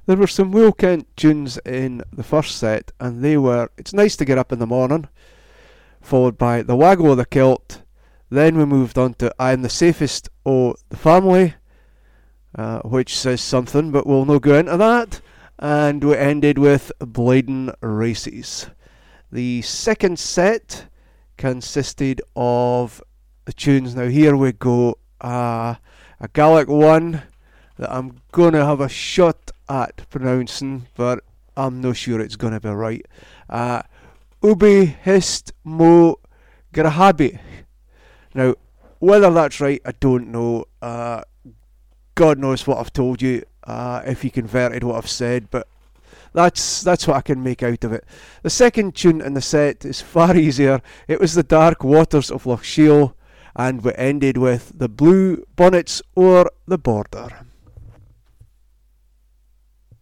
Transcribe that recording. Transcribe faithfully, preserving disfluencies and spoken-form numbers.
There were some Will Kent tunes in the first set, and they were It's Nice to Get Up in the Morning, followed by The Waggle of the Kilt. Then we moved on to I Am the Safest o' the Family, uh, which says something, but we'll no go into that. And we ended with Blaydon Races. The second set consisted of the tunes. Now here we go. Uh, a Gaelic one that I'm going to have a shot at pronouncing, but I'm not sure it's going to be right. Uh, Ubi Hist Mo Grahabi. Now, whether that's right, I don't know. Uh, God knows what I've told you, uh, if you converted what I've said, but that's that's what I can make out of it. The second tune in the set is far easier. It was The Dark Waters of Loch Shiel, and we ended with The Blue Bonnets O'er the Border.